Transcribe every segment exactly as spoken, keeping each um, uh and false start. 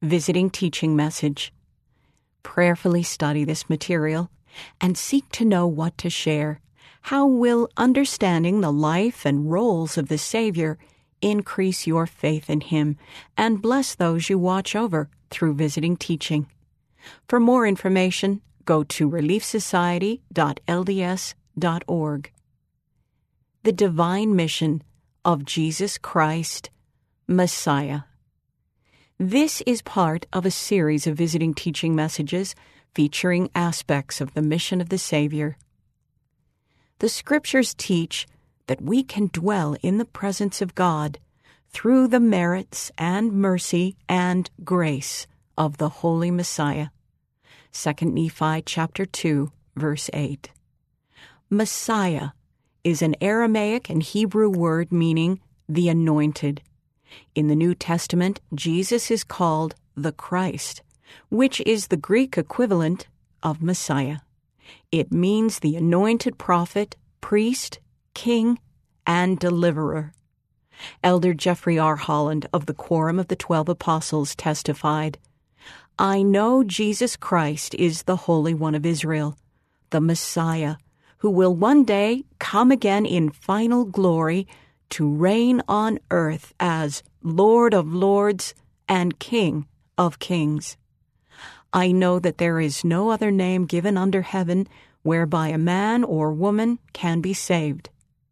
Visiting Teaching Message. Prayerfully study this material and seek to know what to share. How will understanding the life and roles of the Savior increase your faith in Him and bless those you watch over through visiting teaching? For more information, go to relief society dot l d s dot org. The Divine Mission of Jesus Christ, Messiah. This is part of a series of visiting teaching messages featuring aspects of the mission of the Savior. The Scriptures teach that we can dwell in the presence of God through the merits and mercy and grace of the Holy Messiah. Second Nephi chapter two, verse eight. Messiah is an Aramaic and Hebrew word meaning the anointed. In the New Testament, Jesus is called the Christ, which is the Greek equivalent of Messiah. It means the anointed prophet, priest, king, and deliverer. Elder Jeffrey R. Holland of the Quorum of the Twelve Apostles testified, "I know Jesus Christ is the Holy One of Israel, the Messiah, who will one day come again in final glory to reign on earth as Lord of Lords and King of Kings. I know that there is no other name given under heaven whereby a man or woman can be saved."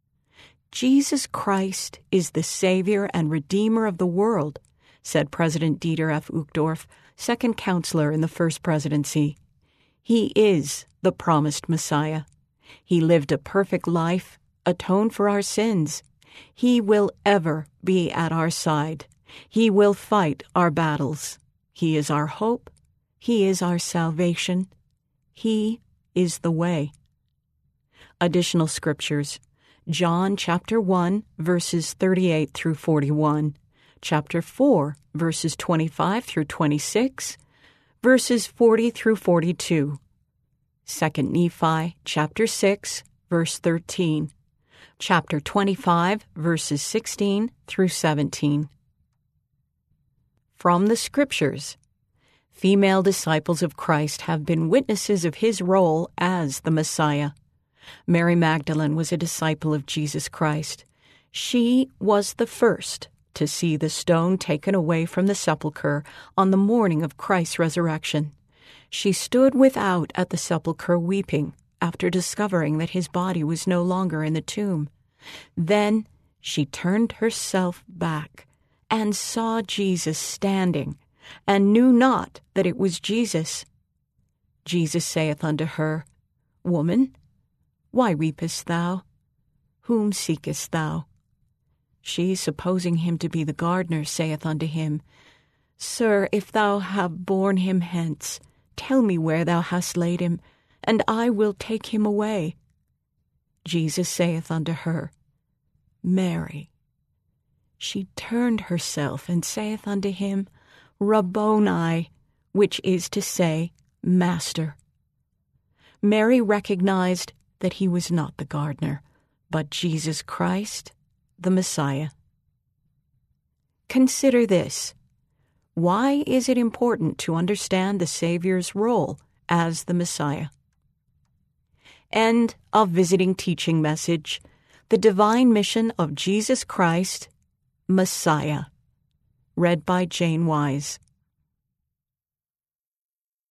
Jesus Christ is the Savior and Redeemer of the world, said President Dieter F. Uchtdorf, second counselor in the First Presidency. He is the promised Messiah. He lived a perfect life, atoned for our sins. He will ever be at our side. He will fight our battles. He is our hope. He is our salvation. He is the way. Additional scriptures: John chapter one, verses thirty-eight through forty-one, chapter four, verses twenty-five through twenty-six, verses forty through forty-two, Second Nephi chapter six, verse thirteen, chapter twenty-five, verses sixteen through seventeen. From the Scriptures, female disciples of Christ have been witnesses of His role as the Messiah. Mary Magdalene was a disciple of Jesus Christ. She was the first to see the stone taken away from the sepulchre on the morning of Christ's resurrection. She stood without at the sepulchre weeping after discovering that His body was no longer in the tomb. Then she turned herself back and saw Jesus standing, and knew not that it was Jesus. Jesus saith unto her, Woman, why weepest thou? Whom seekest thou? She, supposing him to be the gardener, saith unto him, Sir, if thou have borne him hence, tell me where thou hast laid him, and I will take him away. Jesus saith unto her, Mary. She turned herself and saith unto him, Rabboni, which is to say, Master. Mary recognized that he was not the gardener, but Jesus Christ, the Messiah. Consider this. Why is it important to understand the Savior's role as the Messiah? End of Visiting Teaching Message, The Divine Mission of Jesus Christ, Messiah. Read by Jane Wise.